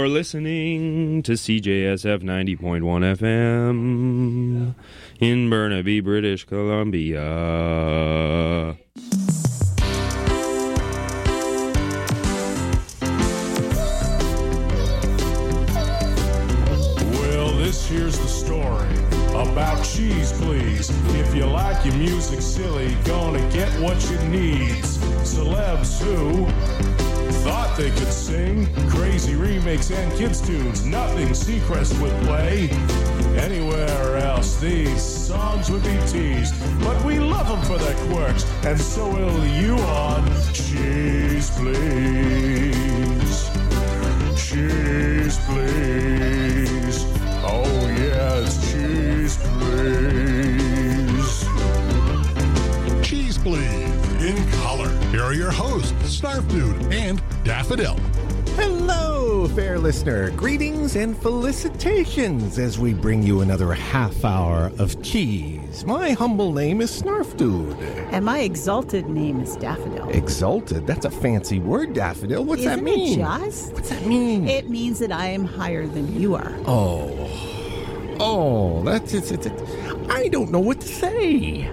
You're listening to CJSF 90.1 FM in Burnaby, British Columbia. Well, this here's the story about Cheese Please. If you like your music silly, gonna get what you need. Celebs who thought they could sing crazy remakes and kids tunes, nothing Seacrest would play. Anywhere else these songs would be teased, but we love them for their quirks, and so will you on Cheese Please. Cheese Please. Oh yeah, it's Cheese Please. Cheese Please in color. Here are your hosts, Snarf Dude and Daffodil. Hello, fair listener. Greetings and felicitations as we bring you another half hour of cheese. My humble name is Snarf Dude. And my exalted name is Daffodil. Exalted? That's a fancy word, Daffodil. What's that mean? Isn't it just? What's that mean? It means that I am higher than you are. Oh, that's it. I don't know what to say.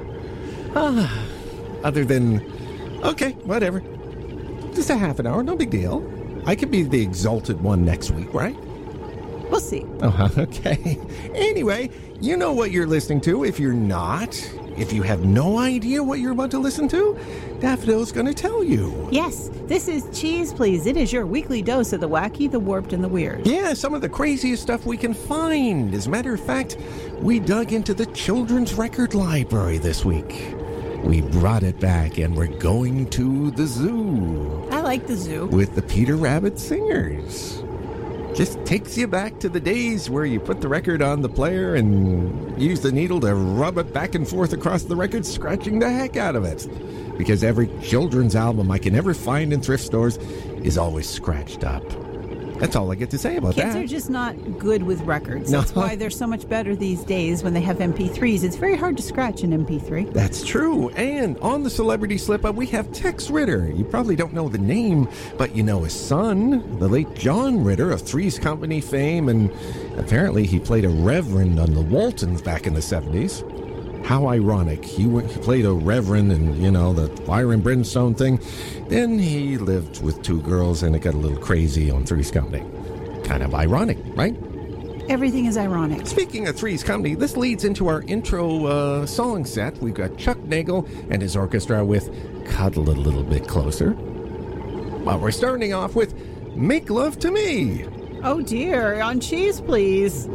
Other than, okay, whatever. Just a half an hour, no big deal. I could be the exalted one next week, right? We'll see. Oh, okay. Anyway, you know what you're listening to. If you're not, if you have no idea what you're about to listen to, Daffodil's going to tell you. Yes, this is Cheese Please. It is your weekly dose of the wacky, the warped, and the weird. Yeah, some of the craziest stuff we can find. As a matter of fact, we dug into the children's record library this week. We brought it back, and we're going to the zoo. I like the zoo. With the Peter Rabbit Singers. Just takes you back to the days where you put the record on the player and use the needle to rub it back and forth across the record, scratching the heck out of it. Because every children's album I can ever find in thrift stores is always scratched up. That's all I get to say about that. Kids are just not good with records. No. That's why they're so much better these days when they have MP3s. It's very hard to scratch an MP3. That's true. And on the Celebrity Slip-Up, we have Tex Ritter. You probably don't know the name, but you know his son, the late John Ritter of Three's Company fame, and apparently he played a reverend on the Waltons back in the 70s. How ironic. He played a reverend in, the fire and brimstone thing. Then he lived with two girls, and it got a little crazy on Three's Company. Kind of ironic, right? Everything is ironic. Speaking of Three's Company, this leads into our intro song set. We've got Chuck Nagel and his orchestra with Cuddle a Little Bit Closer. Well, we're starting off with Make Love to Me. Oh dear, on Cheese Please.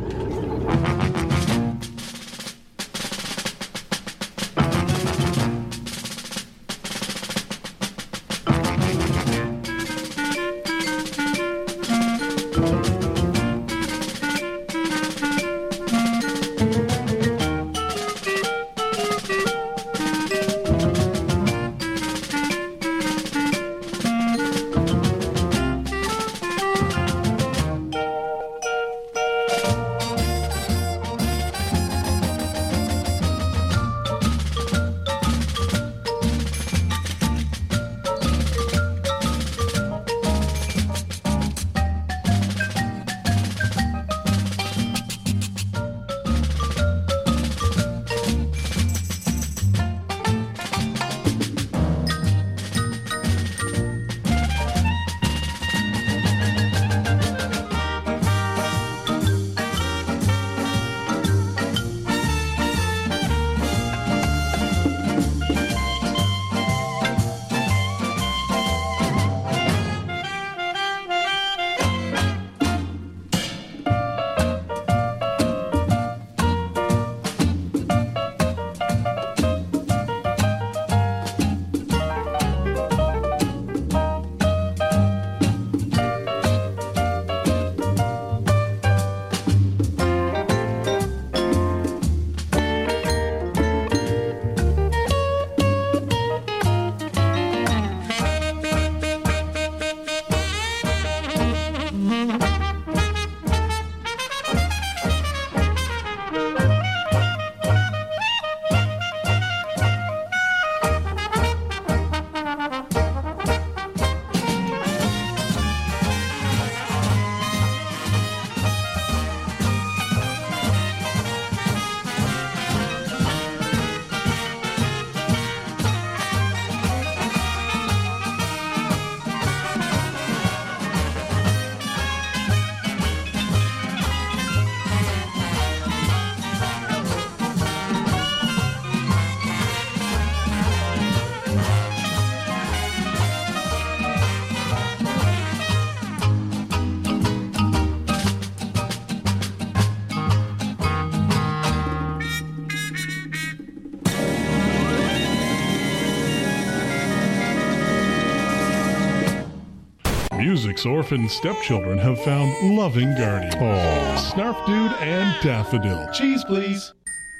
6 orphan stepchildren have found loving guardians. Snarf Dude and Daffodil. Cheese, please.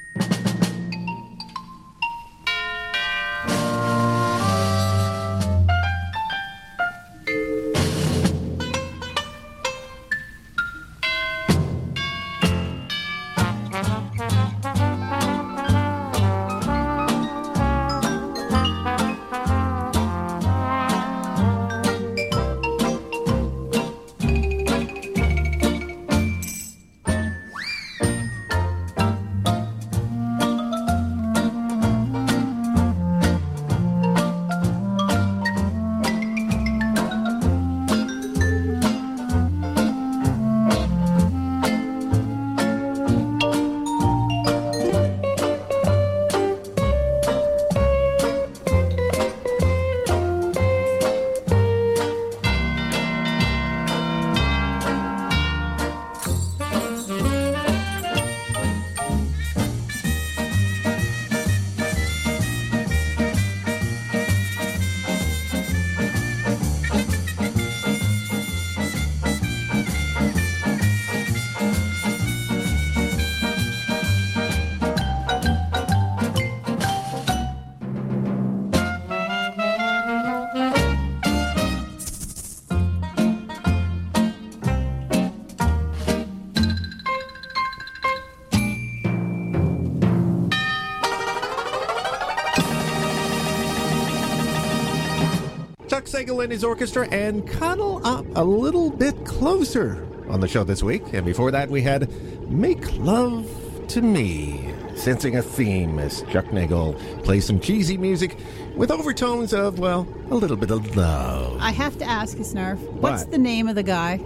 Chuck Sagal and his orchestra, and cuddle up a little bit closer on the show this week. And before that, we had Make Love to Me, sensing a theme as Chuck Nagel plays some cheesy music with overtones of, well, a little bit of love. I have to ask you, Snarf, what's What? the name of the guy?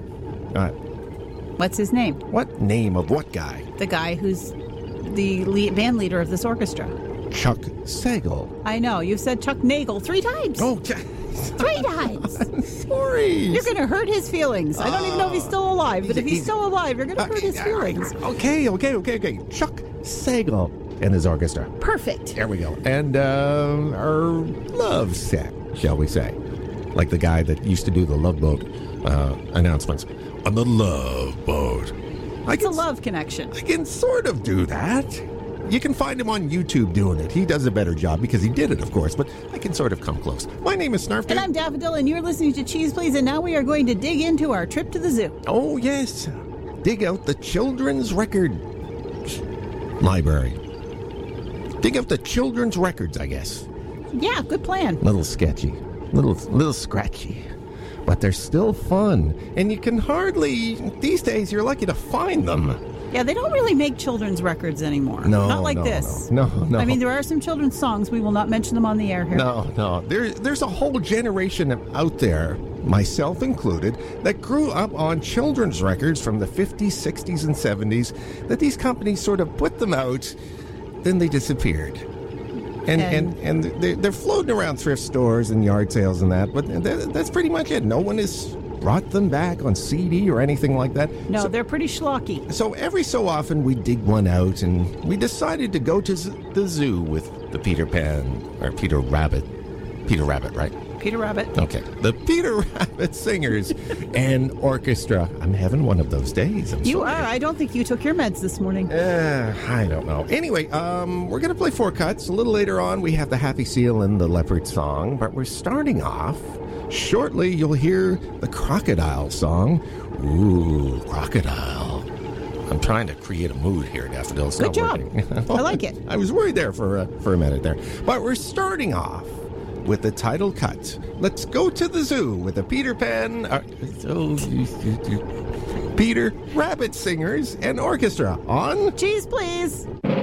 What's his name? What name of what guy? The guy who's the band leader of this orchestra. Chuck Sagal. I know. You've said Chuck Nagel 3 times. Oh, 3 times. sorry. You're going to hurt his feelings. I don't even know if he's still alive, but if he's still alive, you're going to hurt his feelings. Okay. Chuck Sagal and his orchestra. Perfect. There we go. And our love set, shall we say. Like the guy that used to do the Love Boat announcements. On the Love Boat. It's a love connection. I can sort of do that. You can find him on YouTube doing it. He does a better job because he did it, of course, but I can sort of come close. My name is Snarf Dude. And I'm Daffodil, and you're listening to Cheese Please, and now we are going to dig into our trip to the zoo. Oh, yes. Dig out the children's record library. Dig out the children's records, I guess. Yeah, good plan. Little sketchy. Little scratchy. But they're still fun. And you can hardly, these days, you're lucky to find them. Yeah, they don't really make children's records anymore. No, Not like no, this. No. I mean, there are some children's songs. We will not mention them on the air here. No. There's a whole generation out there, myself included, that grew up on children's records from the 50s, 60s, and 70s, that these companies sort of put them out, then they disappeared. And they're floating around thrift stores and yard sales and that, but that's pretty much it. No one has brought them back on CD or anything like that. No, they're pretty schlocky. So every so often we dig one out, and we decided to go to the zoo with the Peter Rabbit, right? Peter Rabbit. Okay. The Peter Rabbit Singers and Orchestra. I'm having one of those days. You are. I don't think you took your meds this morning. I don't know. Anyway, we're going to play 4 cuts. A little later on, we have the Happy Seal and the Leopard song, but we're starting off. Shortly, you'll hear the Crocodile song. Ooh, Crocodile. I'm trying to create a mood here, Daffodil. It's Good not job. working. I like it. I was worried there for a minute there. But we're starting off with the title cut. Let's go to the zoo with the Peter Rabbit Singers and Orchestra on Cheese Please.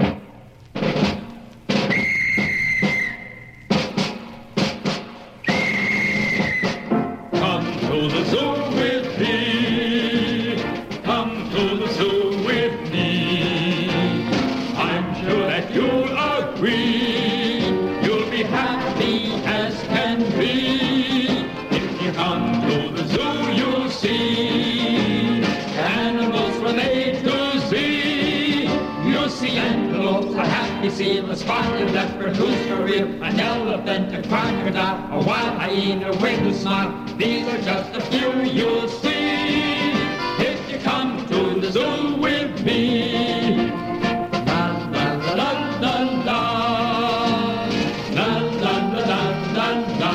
Come to the zoo with me. Come to the zoo with me. I'm sure that you'll agree. You'll be happy as can be. If you come to the zoo, you'll see animals from A to Z. You'll see antelope, a happy seal, a spotted leopard, rooster reel, an elephant, a crocodile, a wild hyena, a wiggle smile. These are just a few you'll see if you come to the zoo with me. La la la la la la. La la la la la la.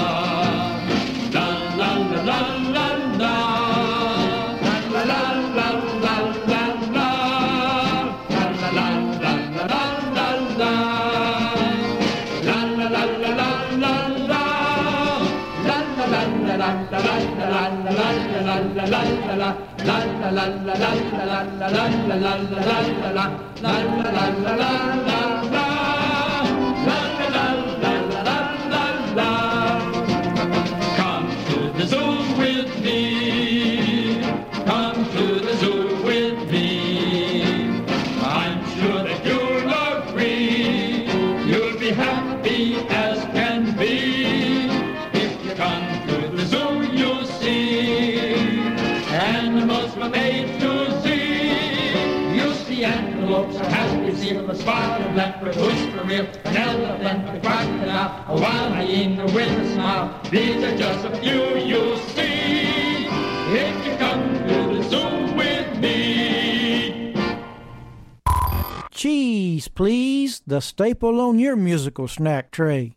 La la la la la la. La la la la la la la. La la la la la la la. La la la la la la la. La la la la la la Come to the zoo with me. Come to the zoo with me. I'm sure that you'll agree. You'll be happy as can be. If you come to the zoo, you'll see animals from A to Z. You'll see antelopes, a happy seal, a spotted leopard, who's for real, an elephant, a crocodile, a wild hyena with a smile. These are just a few you'll see if you come to the zoo with me. Cheese, please. The staple on your musical snack tray.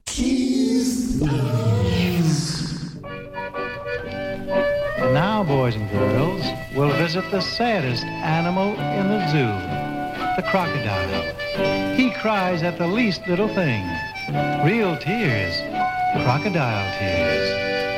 And now, boys and girls, we'll visit the saddest animal in the zoo, the crocodile. He cries at the least little thing. Real tears, crocodile tears.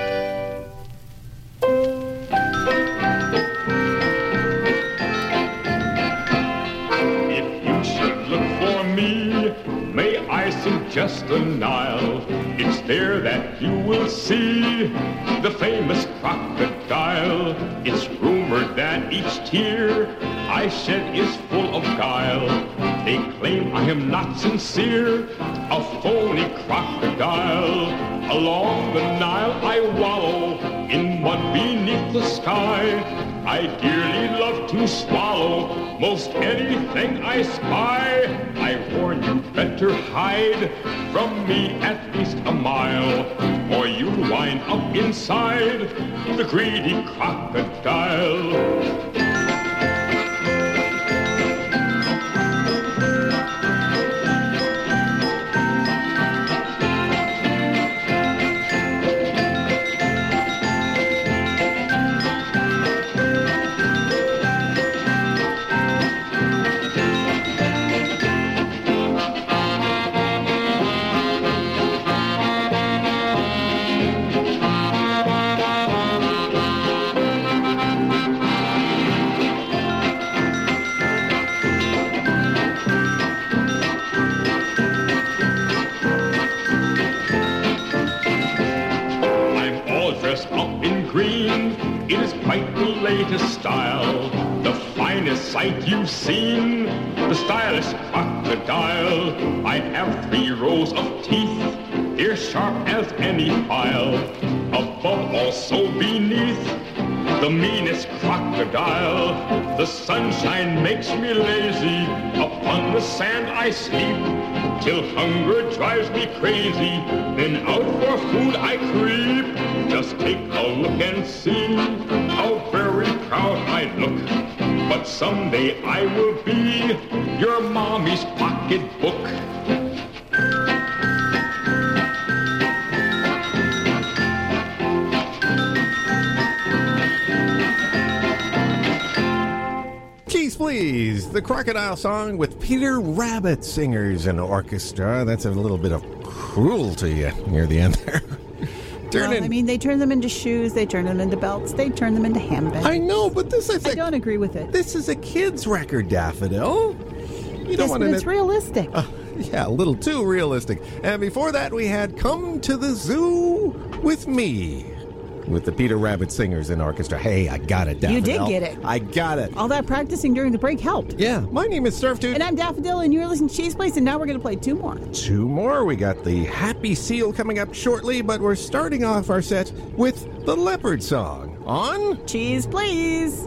If you should look for me, may I suggest the Nile? It's there that you will see the famous crocodile. It's rumored that each tear I shed is full of guile. They claim I am not sincere, a phony crocodile. Along the Nile I wallow in mud beneath the sky. I dearly love to swallow most anything I spy. I warn you, better hide from me at least a mile, or you'll wind up inside the greedy crocodile. Latest style, the finest sight you've seen, the stylish crocodile. I have 3 rows of teeth, ears sharp as any file. Above, also beneath, the meanest crocodile. The sunshine makes me lazy, upon the sand I sleep, till hunger drives me crazy, then out for food I creep. Just take a look and see how very proud I look. But someday I will be your mommy's pocketbook. Cheese Please, the Crocodile Song with Peter Rabbit Singers and Orchestra. That's a little bit of cruelty near the end there. I mean, they turn them into shoes, they turn them into belts, they turn them into handbags. I know, but this is I don't agree with it. This is a kid's record, Daffodil. You don't want but it's realistic. Yeah, a little too realistic. And before that, we had Come to the Zoo with Me, with the Peter Rabbit Singers and Orchestra. Hey, I got it, Daffodil. You did get it. I got it. All that practicing during the break helped. Yeah, my name is Surf Dude. And I'm Daffodil, and you're listening to Cheese Place, and now we're going to play 2 more. 2 more. We got the Happy Seal coming up shortly, but we're starting off our set with the Leopard Song on Cheese Please.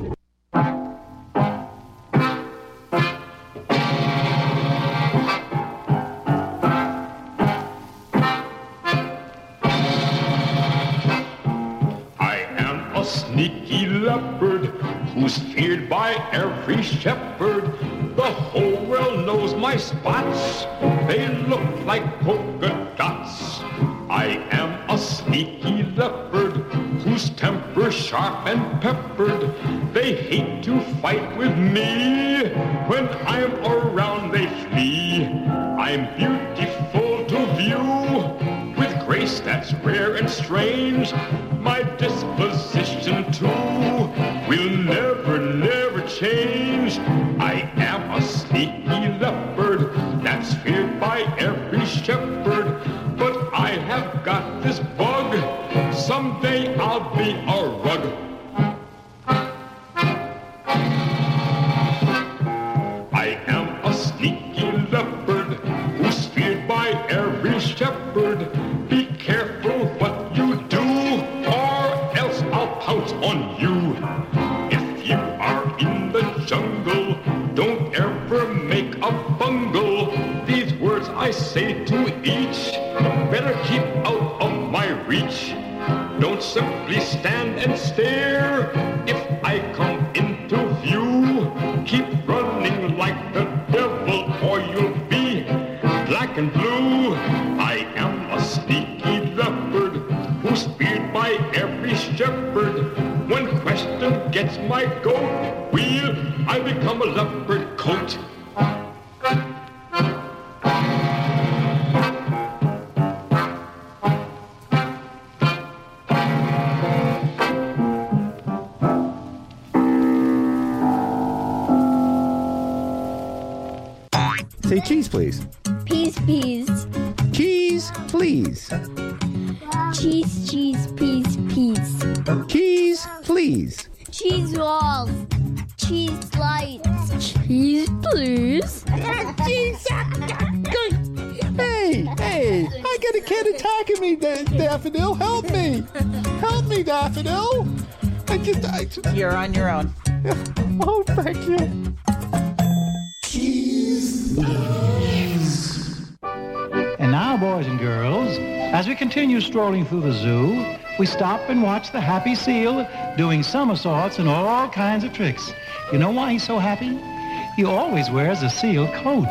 who's feared by every shepherd. The whole world knows my spots. They look like polka dots. I am a sneaky leopard whose temper's sharp and peppered. They hate to fight with me. When I'm around, they flee. I'm beautiful to view, with grace that's rare and strange. My disposition, too, will never, never change. I am a sneaky leopard that's feared by every shepherd. But I have got this bug. Someday I'll be a rug. I am a sneaky leopard who's feared by every shepherd. Be careful what you do, or else I'll pounce on you. If you are in the jungle, don't ever make a bungle. These words I say to each. Better keep out of my reach. Don't simply stand and stare. If I come into view, keep running like the devil, or you'll be black and blue. I am a sneaky leopard who's feared by every shepherd. When question gets my goat wheel, I become a leopard coat. Say cheese, please. Peas, peas. Cheese, please. Cheese, cheese, peas, peas. Cheese, please. Cheese rolls. Cheese slides. Cheese, please. Hey, I got a kid attacking me, Daffodil. Help me. Help me, Daffodil. You're on your own. Oh, thank you. And now, boys and girls, as we continue strolling through the zoo, we stop and watch the happy seal doing somersaults and all kinds of tricks. You know why he's so happy? He always wears a seal coat.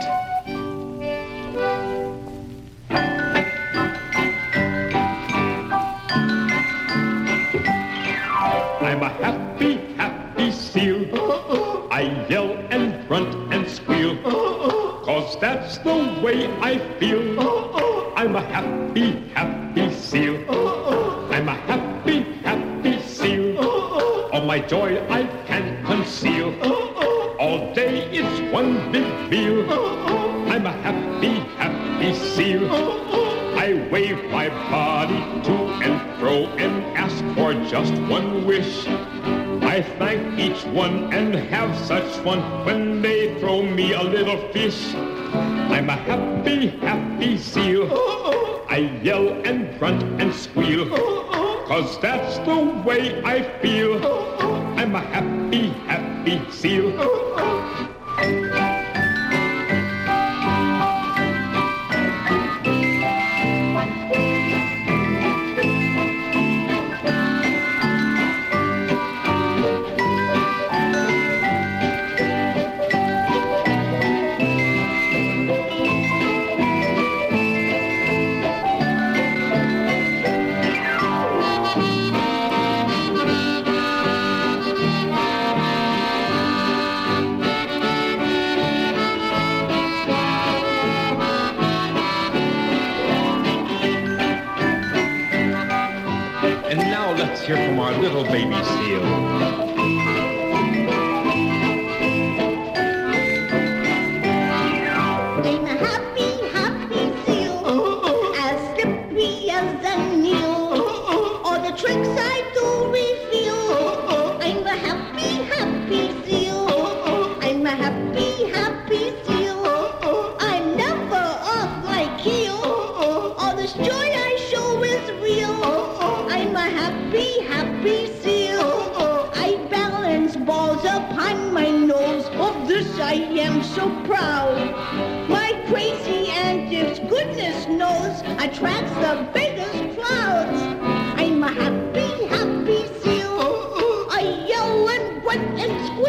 I'm a happy, happy seal. I yell and grunt and squeal, 'cause that's the way I feel. I'm a happy, happy seal. I'm a happy, happy seal. All my joy I can't conceal. All day it's one big meal. I'm a happy, happy seal. I wave my body to and fro and ask for just one wish. I thank each one and have such fun when they throw me a little fish. I'm a happy, happy seal. I yell and grunt and squeal, 'cause that's the way I feel. I'm a happy, happy seal. Hear from our little baby seal. I'm a happy, happy seal, as slippery as a needle. All the tricks I do reveal. I'm a happy, happy seal. I'm a happy, happy seal. I'm never off my keel. All this joy I show is real. I'm a happy, happy seal. I balance balls upon my nose. Of this I am so proud. My crazy antics, goodness knows, attracts the biggest crowds. I'm a happy, happy seal. I yell and grunt and squeal.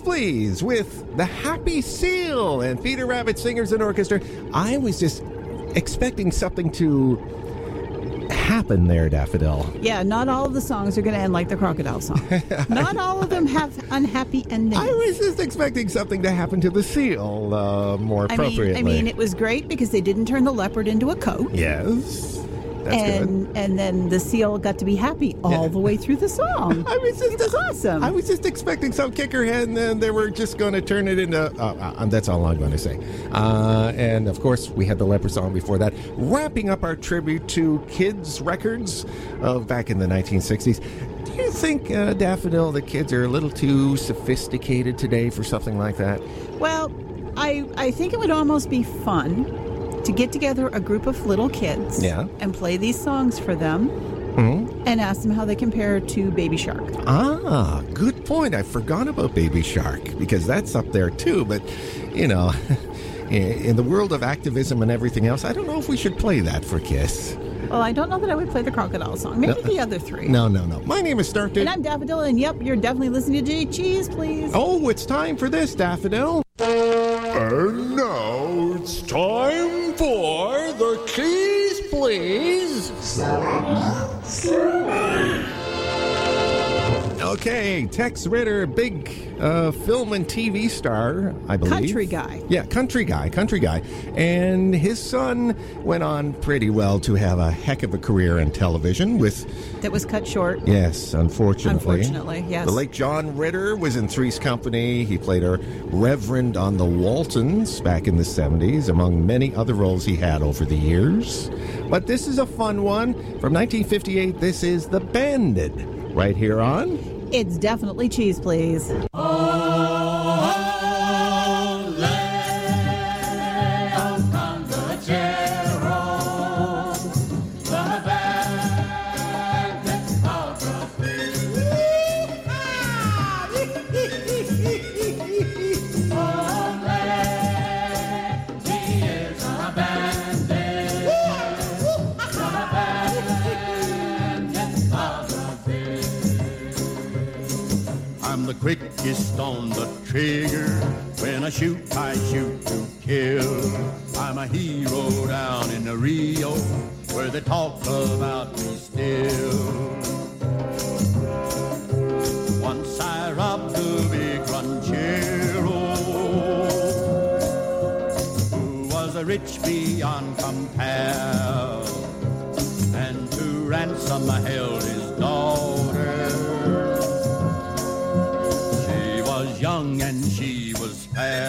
Please with the Happy Seal and Peter Rabbit Singers and Orchestra. I was just expecting something to happen there, Daffodil. Yeah, not all of the songs are going to end like the Crocodile song. Not all of them have unhappy endings. I was just expecting something to happen to the seal more appropriately. I mean, it was great because they didn't turn the leopard into a coat. Yes. That's good. And then the seal got to be happy all the way through the song. It was awesome. I was just expecting some kickerhead, and then they were just going to turn it into... that's all I'm going to say. And, of course, we had the leopard song before that. Wrapping up our tribute to kids' records of back in the 1960s. Do you think, Daffodil, the kids are a little too sophisticated today for something like that? Well, I think it would almost be fun to get together a group of little kids and play these songs for them and ask them how they compare to Baby Shark. Ah, good point. I forgot about Baby Shark because that's up there too. But, you know, in the world of activism and everything else, I don't know if we should play that for KISS. Well, I don't know that I would play the Crocodile song. Maybe the other three. No. My name is Snarf Dude. And I'm Daffodil, and yep, you're definitely listening to Cheese Please. Oh, it's time for this, Daffodil. And now it's time for the Cheese Please. Okay, Tex Ritter, big film and TV star, I believe. Country guy. Yeah, country guy. And his son went on pretty well to have a heck of a career in television with... That was cut short. Yes, unfortunately. Unfortunately, yes. The late John Ritter was in Three's Company. He played a reverend on the Waltons back in the 70s, among many other roles he had over the years. But this is a fun one. From 1958, this is The Bandit. Right here on... It's definitely Cheese Please. Quickest on the trigger. When I shoot to kill. I'm a hero down in the Rio, where they talk about me still. Once I robbed the big ranchero, who was a rich beyond compare, and to ransom I held his daughter. Young and she was fair.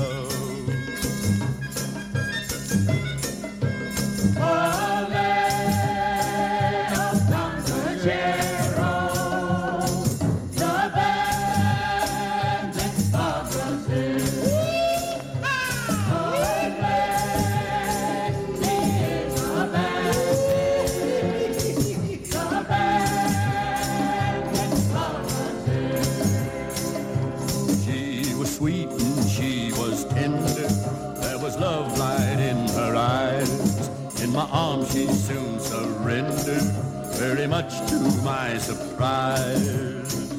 My arms she soon surrendered, very much to my surprise.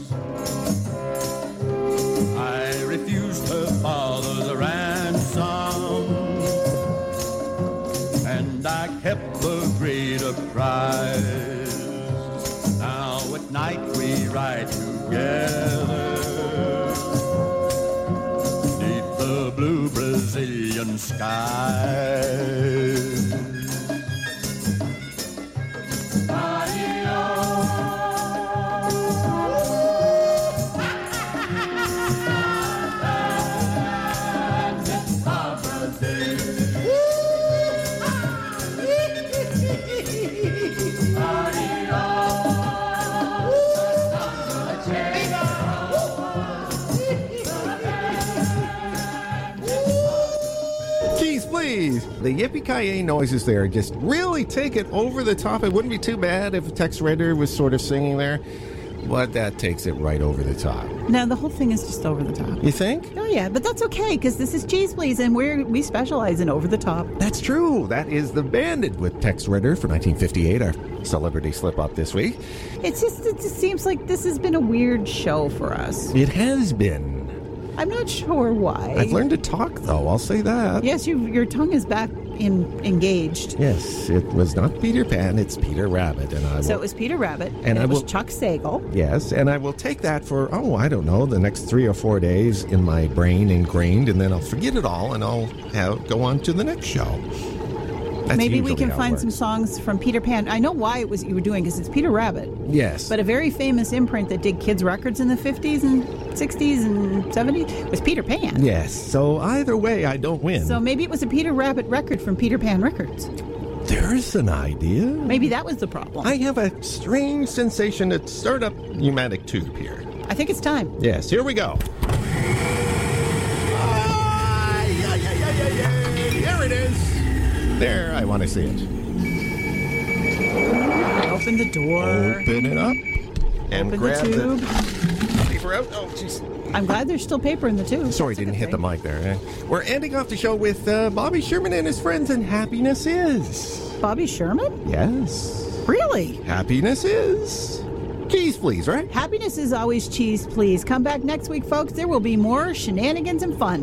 I refused her father's ransom, and I kept the greater prize. Now at night we ride together beneath the blue Brazilian sky. The yippee-ki-yay noises there just really take it over the top. It wouldn't be too bad if Tex Ritter was sort of singing there, but that takes it right over the top. No, the whole thing is just over the top. You think? Oh, yeah, but that's okay, because this is Cheese Please, and we specialize in over the top. That's true. That is The Bandit with Tex Ritter for 1958, our celebrity slip-up this week. It just seems like this has been a weird show for us. It has been. I'm not sure why. I've learned to talk, though. I'll say that. Yes, your tongue is back engaged. Yes, it was not Peter Pan. It's Peter Rabbit, So it was Peter Rabbit, and it was Chuck Sagal. Yes, and I will take that for I don't know, the next 3 or 4 days in my brain ingrained, and then I'll forget it all, and I'll go on to the next show. That's Maybe we can find some songs from Peter Pan. I know why it was you were doing, because it's Peter Rabbit. Yes. But a very famous imprint that did kids' records in the 50s and 60s and 70s was Peter Pan. Yes. So either way, I don't win. So maybe it was a Peter Rabbit record from Peter Pan Records. There's an idea. Maybe that was the problem. I have a strange sensation to start up pneumatic tube here. I think it's time. Yes, here we go. Here it is. There, I want to see it. Open the door. Open it up. And Open grab the tube. the paper out. Oh, jeez. I'm glad there's still paper in the tube. Sorry, didn't hit the mic there. We're ending off the show with Bobby Sherman and his friends, and Happiness Is. Bobby Sherman? Yes. Really? Happiness Is. Cheese, please, right? Happiness is always cheese, please. Come back next week, folks. There will be more shenanigans and fun.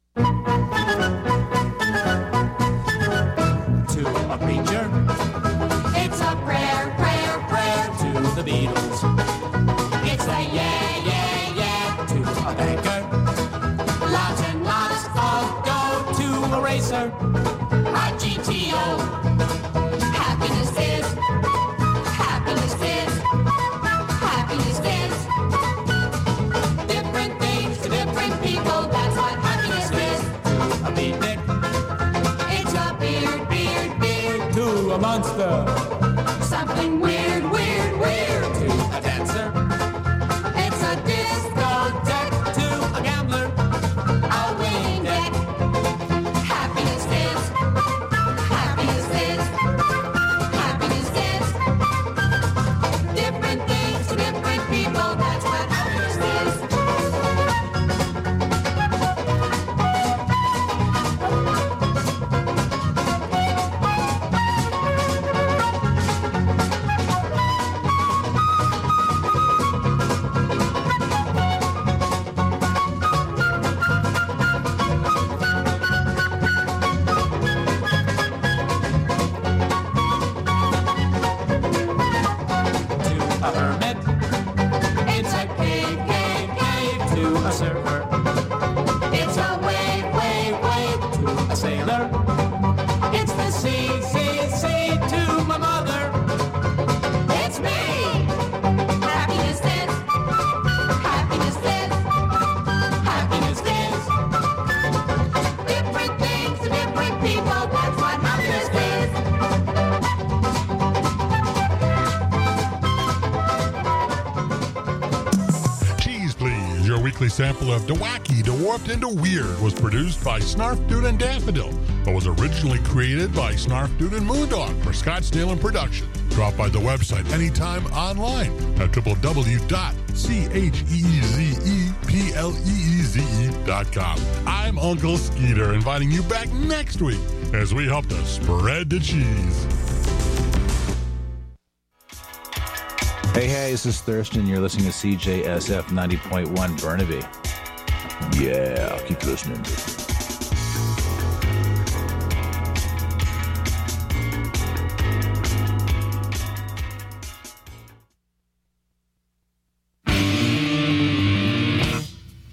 It's a prayer, prayer, prayer to the Beatles. It's a yeah, yeah, yeah to a banker. Lots and lots of dough to a racer. A GTO. Happiness is, happiness is, happiness is. Different things to different people, that's what happiness is. A beatnik. It's a beard, beard, beard to a monster. Something weird, weird, weird to a dancer. It's a discotheque to a gambler. A winning deck. Happiness is, happiness is, happiness is. Different things to different people, that's what happiness is. A hermit. It's a cave, cave, cave to a surfer. It's a wave, wave, wave to a sailor. It's the sea, sea, sea to my mother. It's me. Happiness is, happiness is, happiness is. Different things to different people, that's what happiness is. Your weekly sample of DeWacky, DeWarped, and DeWeird was produced by Snarf Dude and Daffodil, but was originally created by Snarf Dude and Moondog for Scottsdale and Production. Drop by the website anytime online at www.cheezepleeze.com. I'm Uncle Skeeter, inviting you back next week as we help to spread the cheese. Hey, this is Thurston. You're listening to CJSF 90.1 Burnaby. Yeah, keep listening.